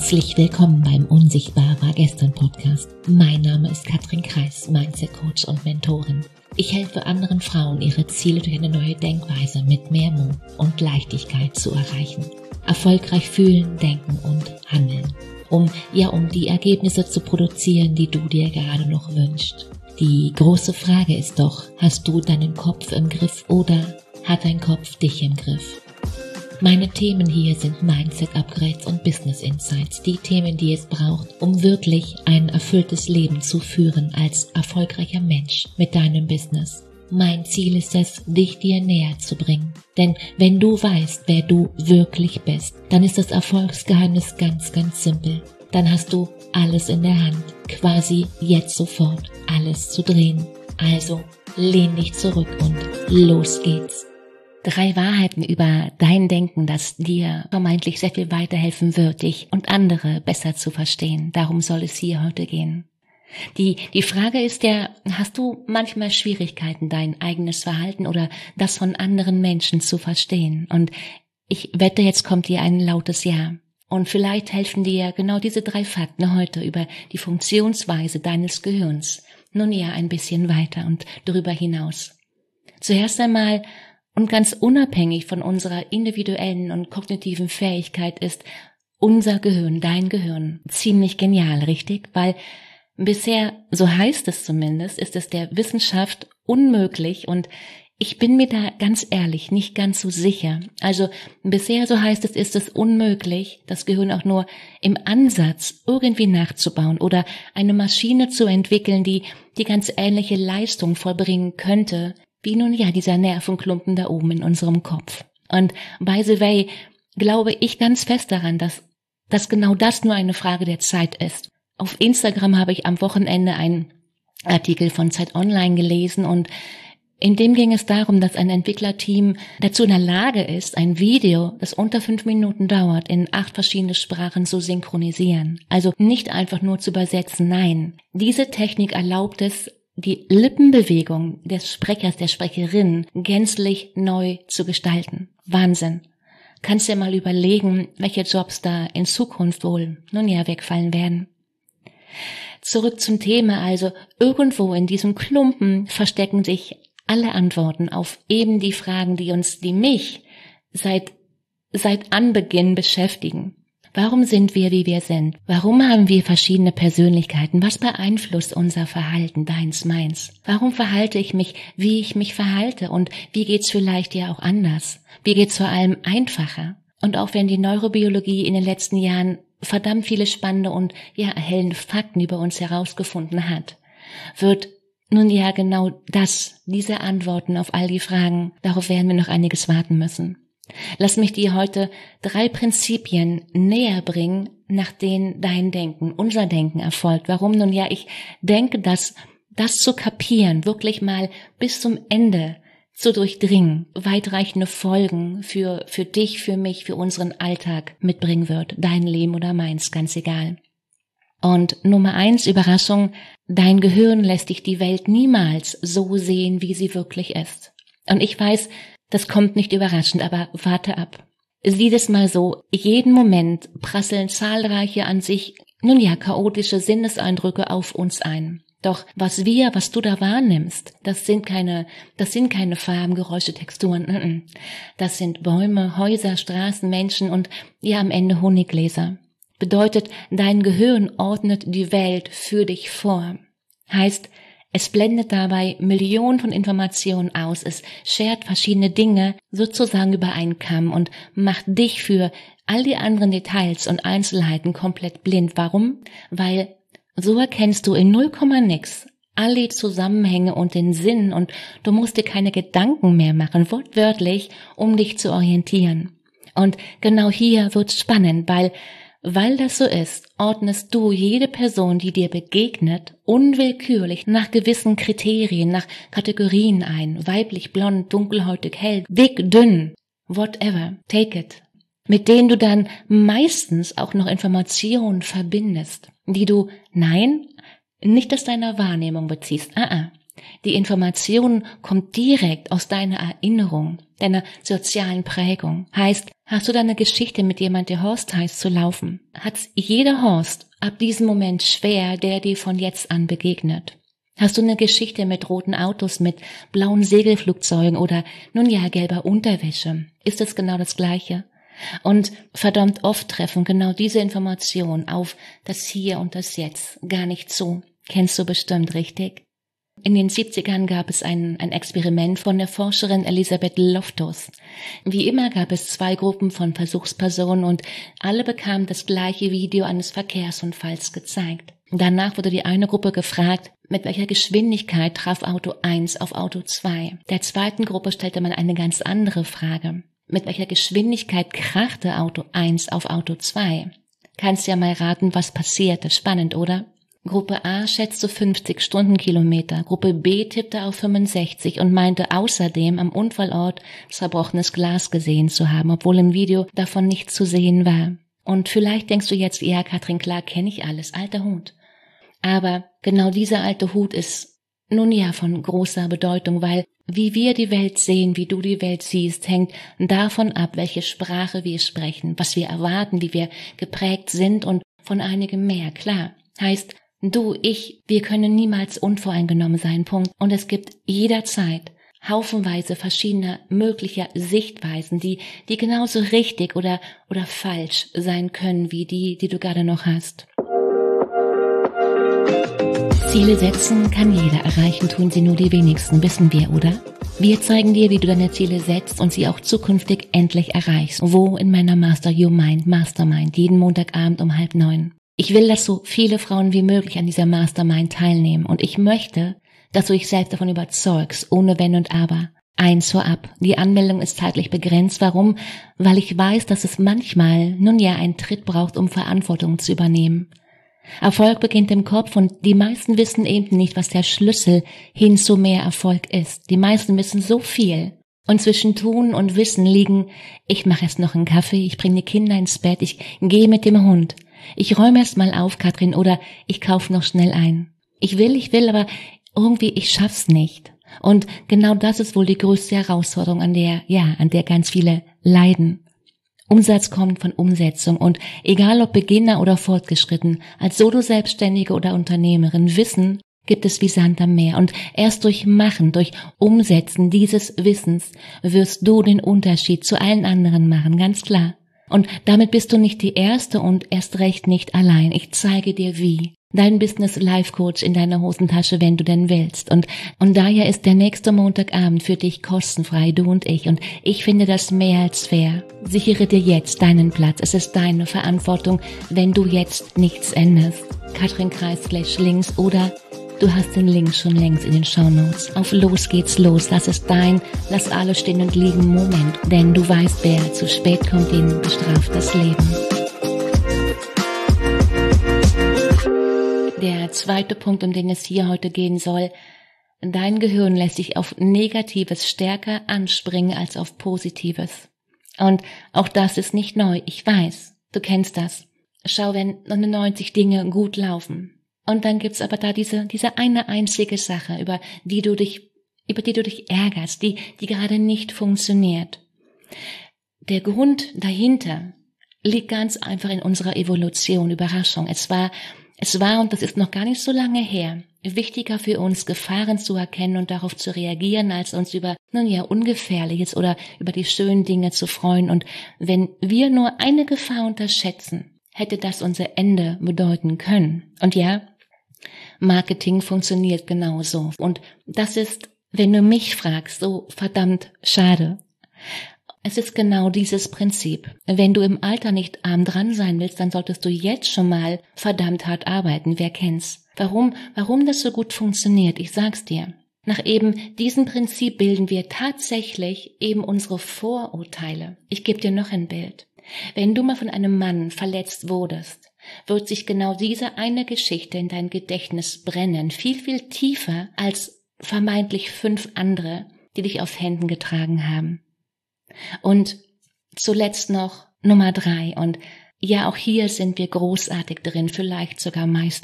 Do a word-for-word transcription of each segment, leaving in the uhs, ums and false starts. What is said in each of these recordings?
Herzlich willkommen beim Unsichtbar war gestern Podcast. Mein Name ist Katrin Kreis, Mindset Coach und Mentorin. Ich helfe anderen Frauen, ihre Ziele durch eine neue Denkweise mit mehr Mut und Leichtigkeit zu erreichen. Erfolgreich fühlen, denken und handeln. Um, ja, um die Ergebnisse zu produzieren, die du dir gerade noch wünschst. Die große Frage ist doch, hast du deinen Kopf im Griff oder hat dein Kopf dich im Griff? Meine Themen hier sind Mindset-Upgrades und Business-Insights, die Themen, die es braucht, um wirklich ein erfülltes Leben zu führen als erfolgreicher Mensch mit deinem Business. Mein Ziel ist es, dich dir näher zu bringen. Denn wenn du weißt, wer du wirklich bist, dann ist das Erfolgsgeheimnis ganz, ganz simpel. Dann hast du alles in der Hand, quasi jetzt sofort alles zu drehen. Also lehn dich zurück und los geht's. Drei Wahrheiten über dein Denken, das dir vermeintlich sehr viel weiterhelfen wird, dich und andere besser zu verstehen. Darum soll es hier heute gehen. Die, die Frage ist ja, hast du manchmal Schwierigkeiten, dein eigenes Verhalten oder das von anderen Menschen zu verstehen? Und ich wette, jetzt kommt dir ein lautes Ja. Und vielleicht helfen dir genau diese drei Fakten heute über die Funktionsweise deines Gehirns. Nun ja, ein bisschen weiter und darüber hinaus. Zuerst einmal, und ganz unabhängig von unserer individuellen und kognitiven Fähigkeit ist unser Gehirn, dein Gehirn, ziemlich genial, richtig? Weil bisher, so heißt es zumindest, ist es der Wissenschaft unmöglich und ich bin mir da ganz ehrlich nicht ganz so sicher. Also bisher, so heißt es, ist es unmöglich, das Gehirn auch nur im Ansatz irgendwie nachzubauen oder eine Maschine zu entwickeln, die die ganz ähnliche Leistung vollbringen könnte, wie nun ja dieser Nervenklumpen da oben in unserem Kopf. Und by the way, glaube ich ganz fest daran, dass, dass genau das nur eine Frage der Zeit ist. Auf Instagram habe ich am Wochenende einen Artikel von Zeit Online gelesen und in dem ging es darum, dass ein Entwicklerteam dazu in der Lage ist, ein Video, das unter fünf Minuten dauert, in acht verschiedene Sprachen zu synchronisieren. Also nicht einfach nur zu übersetzen, nein. Diese Technik erlaubt es, die Lippenbewegung des Sprechers, der Sprecherin gänzlich neu zu gestalten. Wahnsinn. Kannst dir mal überlegen, welche Jobs da in Zukunft wohl nun ja wegfallen werden. Zurück zum Thema, also irgendwo in diesem Klumpen verstecken sich alle Antworten auf eben die Fragen, die uns, die mich seit, seit Anbeginn beschäftigen. Warum sind wir, wie wir sind? Warum haben wir verschiedene Persönlichkeiten? Was beeinflusst unser Verhalten, deins, meins? Warum verhalte ich mich, wie ich mich verhalte? Und wie geht's vielleicht ja auch anders? Wie geht's vor allem einfacher? Und auch wenn die Neurobiologie in den letzten Jahren verdammt viele spannende und ja erhellende Fakten über uns herausgefunden hat, wird nun ja genau das, diese Antworten auf all die Fragen, darauf werden wir noch einiges warten müssen. Lass mich dir heute drei Prinzipien näher bringen, nach denen dein Denken, unser Denken erfolgt. Warum? Nun ja, ich denke, dass das zu kapieren, wirklich mal bis zum Ende zu durchdringen, weitreichende Folgen für, für dich, für mich, für unseren Alltag mitbringen wird. Dein Leben oder meins, ganz egal. Und Nummer eins, Überraschung, dein Gehirn lässt dich die Welt niemals so sehen, wie sie wirklich ist. Und ich weiß, das kommt nicht überraschend, aber warte ab. Sieh es mal so, jeden Moment prasseln zahlreiche an sich, nun ja, chaotische Sinneseindrücke auf uns ein. Doch was wir, was du da wahrnimmst, das sind keine, das sind keine Farben, Geräusche, Texturen. Das sind Bäume, Häuser, Straßen, Menschen und ja am Ende Honiggläser. Bedeutet, dein Gehirn ordnet die Welt für dich vor. Heißt, es blendet dabei Millionen von Informationen aus, es schert verschiedene Dinge sozusagen über einen Kamm und macht dich für all die anderen Details und Einzelheiten komplett blind. Warum? Weil so erkennst du in null Komma nix all die Zusammenhänge und den Sinn und du musst dir keine Gedanken mehr machen, wortwörtlich, um dich zu orientieren. Und genau hier wird's spannend, weil Weil das so ist, ordnest du jede Person, die dir begegnet, unwillkürlich nach gewissen Kriterien, nach Kategorien ein. Weiblich, blond, dunkelhäutig, hell, dick, dünn, whatever, take it. Mit denen du dann meistens auch noch Informationen verbindest, die du, nein, nicht aus deiner Wahrnehmung beziehst, ah, ah, Die Information kommt direkt aus deiner Erinnerung, deiner sozialen Prägung. Heißt, hast du da eine Geschichte mit jemand, der Horst heißt, zu laufen? Hat's jeder Horst ab diesem Moment schwer, der dir von jetzt an begegnet? Hast du eine Geschichte mit roten Autos, mit blauen Segelflugzeugen oder, nun ja, gelber Unterwäsche? Ist es genau das Gleiche? Und verdammt oft treffen genau diese Informationen auf das Hier und das Jetzt gar nicht zu. Kennst du bestimmt, richtig? In den siebzigern gab es ein, ein Experiment von der Forscherin Elisabeth Loftus. Wie immer gab es zwei Gruppen von Versuchspersonen und alle bekamen das gleiche Video eines Verkehrsunfalls gezeigt. Danach wurde die eine Gruppe gefragt, mit welcher Geschwindigkeit traf Auto eins auf Auto zwei. Der zweiten Gruppe stellte man eine ganz andere Frage. Mit welcher Geschwindigkeit krachte Auto eins auf Auto zwei? Kannst ja mal raten, was passierte. Spannend, oder? Gruppe A schätzte fünfzig Stundenkilometer, Gruppe B tippte auf fünfundsechzig und meinte außerdem am Unfallort zerbrochenes Glas gesehen zu haben, obwohl im Video davon nichts zu sehen war. Und vielleicht denkst du jetzt, ja, Katrin, klar, kenne ich alles, alter Hut. Aber genau dieser alte Hut ist nun ja von großer Bedeutung, weil wie wir die Welt sehen, wie du die Welt siehst, hängt davon ab, welche Sprache wir sprechen, was wir erwarten, wie wir geprägt sind und von einigem mehr, klar. Heißt, du, ich, wir können niemals unvoreingenommen sein, Punkt. Und es gibt jederzeit haufenweise verschiedener möglicher Sichtweisen, die, die genauso richtig oder, oder falsch sein können, wie die, die du gerade noch hast. Ziele setzen kann jeder erreichen, tun sie nur die wenigsten, wissen wir, oder? Wir zeigen dir, wie du deine Ziele setzt und sie auch zukünftig endlich erreichst. Wo? In meiner Master Your Mind Mastermind, jeden Montagabend um halb neun. Ich will, dass so viele Frauen wie möglich an dieser Mastermind teilnehmen und ich möchte, dass du dich selbst davon überzeugst, ohne Wenn und Aber. Eins vorab, die Anmeldung ist zeitlich begrenzt. Warum? Weil ich weiß, dass es manchmal, nun ja, einen Tritt braucht, um Verantwortung zu übernehmen. Erfolg beginnt im Kopf und die meisten wissen eben nicht, was der Schlüssel hin zu mehr Erfolg ist. Die meisten wissen so viel. Und zwischen Tun und Wissen liegen, ich mache erst noch einen Kaffee, ich bringe die Kinder ins Bett, ich gehe mit dem Hund. Ich räume erst mal auf, Katrin, oder ich kaufe noch schnell ein. Ich will, ich will, aber irgendwie, ich schaff's nicht. Und genau das ist wohl die größte Herausforderung, an der, ja, an der ganz viele leiden. Umsatz kommt von Umsetzung und egal ob Beginner oder fortgeschritten, als Solo-Selbstständige oder Unternehmerin, Wissen gibt es wie Sand am Meer und erst durch Machen, durch Umsetzen dieses Wissens wirst du den Unterschied zu allen anderen machen, ganz klar. Und damit bist du nicht die Erste und erst recht nicht allein. Ich zeige dir wie. Dein Business Life Coach in deiner Hosentasche, wenn du denn willst. Und, und daher ist der nächste Montagabend für dich kostenfrei, du und ich. Und ich finde das mehr als fair. Sichere dir jetzt deinen Platz. Es ist deine Verantwortung, wenn du jetzt nichts änderst. Katrin Kreis slash links oder du hast den Link schon längst in den Shownotes. Auf los geht's los. Das ist dein, lass alles stehen und liegen Moment. Denn du weißt, wer zu spät kommt, den bestraft das Leben. Der zweite Punkt, um den es hier heute gehen soll: Dein Gehirn lässt sich auf Negatives stärker anspringen als auf Positives. Und auch das ist nicht neu. Ich weiß, du kennst das. Schau, wenn neunundneunzig Dinge gut laufen. Und dann gibt's aber da diese, diese eine einzige Sache, über die du dich, über die du dich ärgerst, die, die gerade nicht funktioniert. Der Grund dahinter liegt ganz einfach in unserer Evolution. Überraschung. Es war, es war, und das ist noch gar nicht so lange her, wichtiger für uns, Gefahren zu erkennen und darauf zu reagieren, als uns über, nun ja, Ungefährliches oder über die schönen Dinge zu freuen. Und wenn wir nur eine Gefahr unterschätzen, hätte das unser Ende bedeuten können. Und ja, Marketing funktioniert genauso. Und das ist, wenn du mich fragst, so verdammt schade. Es ist genau dieses Prinzip. Wenn du im Alter nicht arm dran sein willst, dann solltest du jetzt schon mal verdammt hart arbeiten. Wer kennt's? Warum, warum das so gut funktioniert? Ich sag's dir. Nach eben diesem Prinzip bilden wir tatsächlich eben unsere Vorurteile. Ich gebe dir noch ein Bild. Wenn du mal von einem Mann verletzt wurdest, wird sich genau diese eine Geschichte in dein Gedächtnis brennen, viel, viel tiefer als vermeintlich fünf andere, die dich auf Händen getragen haben. Und zuletzt noch Nummer drei, und ja, auch hier sind wir großartig drin, vielleicht sogar Meister.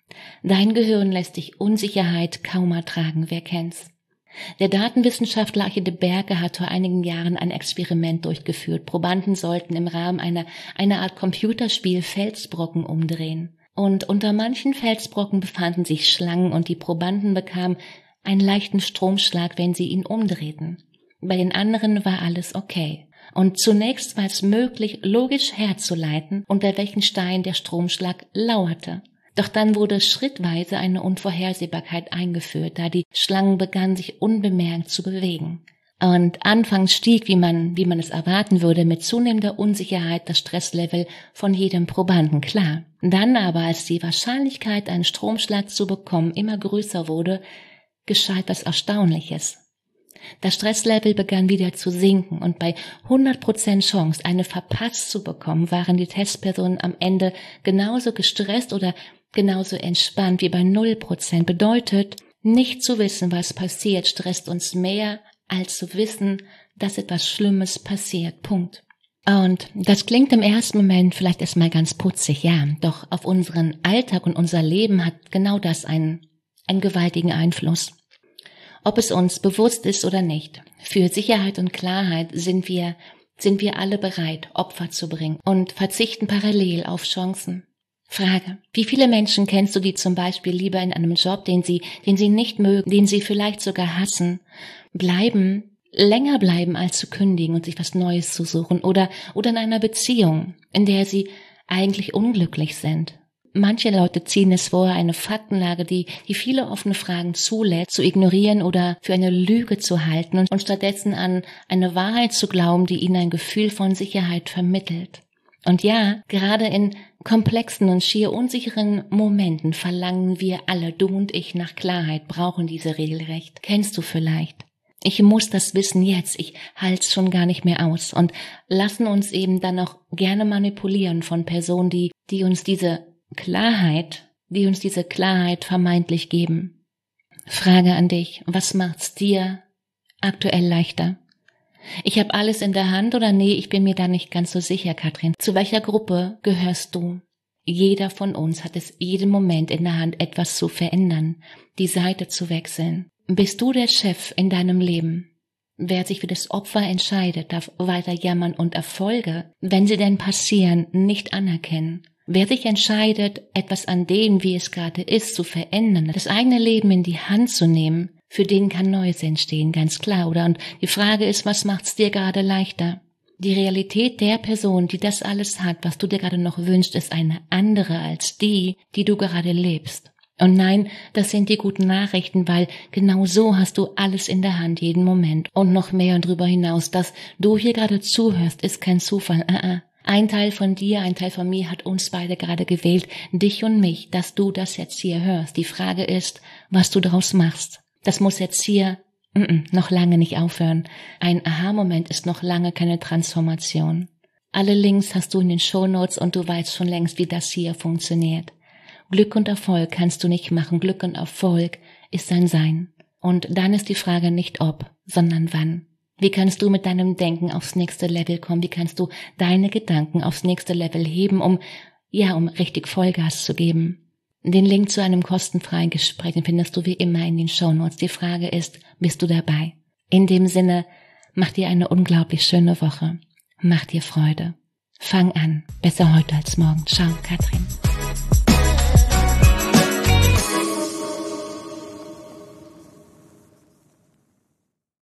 Dein Gehirn lässt dich Unsicherheit kaum ertragen, wer kennt's? Der Datenwissenschaftler Achille Berke hat vor einigen Jahren ein Experiment durchgeführt. Probanden sollten im Rahmen einer, einer Art Computerspiel Felsbrocken umdrehen. Und unter manchen Felsbrocken befanden sich Schlangen und die Probanden bekamen einen leichten Stromschlag, wenn sie ihn umdrehten. Bei den anderen war alles okay. Und zunächst war es möglich, logisch herzuleiten, unter welchen Stein der Stromschlag lauerte. Doch dann wurde schrittweise eine Unvorhersehbarkeit eingeführt, da die Schlangen begannen, sich unbemerkt zu bewegen. Und anfangs stieg, wie man, wie man es erwarten würde, mit zunehmender Unsicherheit das Stresslevel von jedem Probanden, klar. Dann aber, als die Wahrscheinlichkeit, einen Stromschlag zu bekommen, immer größer wurde, geschah etwas Erstaunliches. Das Stresslevel begann wieder zu sinken und bei hundert Prozent Chance, eine verpasst zu bekommen, waren die Testpersonen am Ende genauso gestresst oder genauso entspannt wie bei null Prozent. Bedeutet, nicht zu wissen, was passiert, stresst uns mehr, als zu wissen, dass etwas Schlimmes passiert. Punkt. Und das klingt im ersten Moment vielleicht erstmal ganz putzig, ja, doch auf unseren Alltag und unser Leben hat genau das einen, einen gewaltigen Einfluss. Ob es uns bewusst ist oder nicht, für Sicherheit und Klarheit sind wir, sind wir alle bereit, Opfer zu bringen und verzichten parallel auf Chancen. Frage: Wie viele Menschen kennst du, die zum Beispiel lieber in einem Job, den sie, den sie nicht mögen, den sie vielleicht sogar hassen, bleiben, länger bleiben, als zu kündigen und sich was Neues zu suchen, oder, oder in einer Beziehung, in der sie eigentlich unglücklich sind? Manche Leute ziehen es vor, eine Faktenlage, die, die viele offene Fragen zulässt, zu ignorieren oder für eine Lüge zu halten und, und stattdessen an eine Wahrheit zu glauben, die ihnen ein Gefühl von Sicherheit vermittelt. Und ja, gerade in komplexen und schier unsicheren Momenten verlangen wir alle, du und ich, nach Klarheit, brauchen diese regelrecht. Kennst du vielleicht? Ich muss das wissen jetzt, ich halt's schon gar nicht mehr aus, und lassen uns eben dann auch gerne manipulieren von Personen, die, die uns diese Klarheit, die uns diese Klarheit vermeintlich geben. Frage an dich: Was macht's dir aktuell leichter? Ich habe alles in der Hand, oder nee, ich bin mir da nicht ganz so sicher, Katrin. Zu welcher Gruppe gehörst du? Jeder von uns hat es jeden Moment in der Hand, etwas zu verändern, die Seite zu wechseln. Bist du der Chef in deinem Leben? Wer sich für das Opfer entscheidet, darf weiter jammern und Erfolge, wenn sie denn passieren, nicht anerkennen. Wer sich entscheidet, etwas an dem, wie es gerade ist, zu verändern, das eigene Leben in die Hand zu nehmen, für den kann Neues entstehen, ganz klar, oder? Und die Frage ist, was macht's dir gerade leichter? Die Realität der Person, die das alles hat, was du dir gerade noch wünschst, ist eine andere als die, die du gerade lebst. Und nein, das sind die guten Nachrichten, weil genau so hast du alles in der Hand, jeden Moment. Und noch mehr und darüber hinaus, dass du hier gerade zuhörst, ist kein Zufall. Uh-uh. Ein Teil von dir, ein Teil von mir hat uns beide gerade gewählt, dich und mich, dass du das jetzt hier hörst. Die Frage ist, was du daraus machst. Das muss jetzt hier mm -mm, noch lange nicht aufhören. Ein Aha-Moment ist noch lange keine Transformation. Alle Links hast du in den Shownotes und du weißt schon längst, wie das hier funktioniert. Glück und Erfolg kannst du nicht machen. Glück und Erfolg ist ein Sein. Und dann ist die Frage nicht ob, sondern wann. Wie kannst du mit deinem Denken aufs nächste Level kommen? Wie kannst du deine Gedanken aufs nächste Level heben, um, ja, um richtig Vollgas zu geben? Den Link zu einem kostenfreien Gespräch, den findest du wie immer in den Shownotes. Die Frage ist, bist du dabei? In dem Sinne, mach dir eine unglaublich schöne Woche. Mach dir Freude. Fang an. Besser heute als morgen. Ciao, Katrin.